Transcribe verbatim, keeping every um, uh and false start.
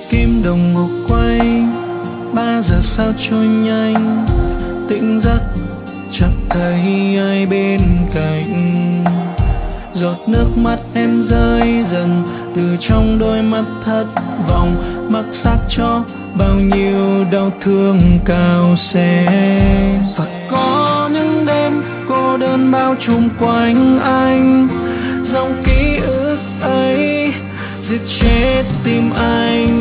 kim đồng hồ quay, ba giờ sao trôi nhanh. Tỉnh giấc chẳng thấy ai bên cạnh, giọt nước mắt em rơi dần từ trong đôi mắt thất vọng, mặc xác cho bao nhiêu đau thương cao xé. Và có những đêm cô đơn bao trùm quanh anh, dòng ký ức ấy giết chết tim anh.